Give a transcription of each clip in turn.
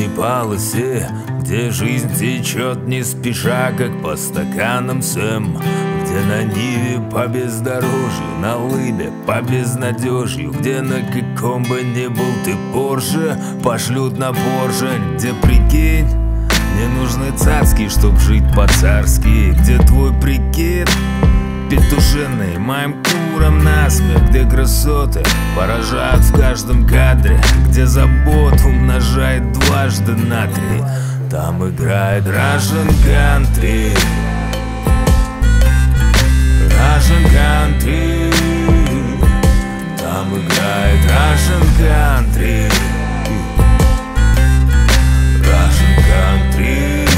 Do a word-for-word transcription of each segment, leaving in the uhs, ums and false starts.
синей полосе, где жизнь течет не спеша, как по стаканам Сэм. Где на Ниве по бездорожью, на лыбе по безнадежью, где на каком бы ни был ты Порше пошлют на Порше. Где, прикинь, мне нужны царские, чтоб жить по-царски. Где твой прикид петушиный моим куром насмех. Где красоты поражают в каждом кадре, где заботу умножает дважды на три. Там играет Russian Country, Russian Country. Там играет Russian Country, Russian Country.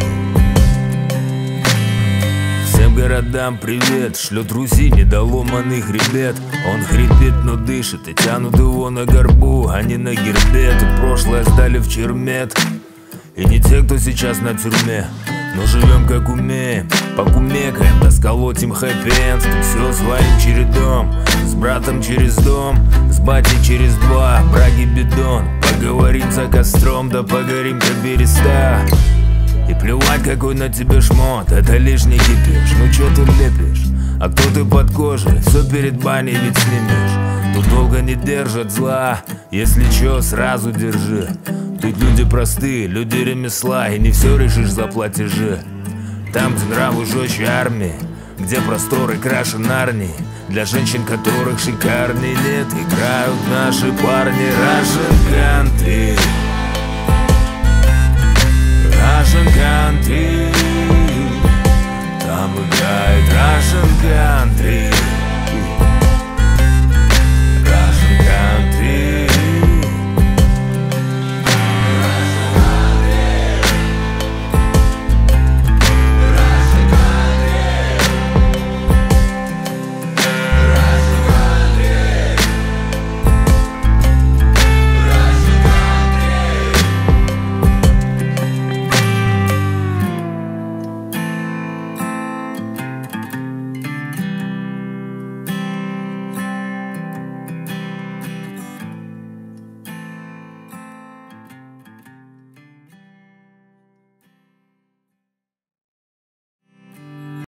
Всем городам привет, шлет Руси недоломанный хребет. Он хрипит, но дышит, и тянут его на горбу, а не на гербе. И прошлое сдали в чермет, и не те, кто сейчас на тюрьме. Но живем как умеем, покумекаем, да сколотим хэппи-энд. Тут все своим чередом, с братом через дом, с батей через два, браги бидон. Поговорим за костром, да погорим как береста. И плевать, какой на тебе шмот, это лишний кипиш. Ну чё ты лепишь, а кто ты под кожей, все перед баней ведь снимешь. Тут долго не держат зла, если чё, сразу держи. Тут люди простые, люди ремесла, и не все решишь за платежи. Там, где нравы жестче армии, где просторы краше Нарнии, для женщин, которых шикарный нет, играют наши парни. Russian Country, Russian Country. Там играет Russian Country,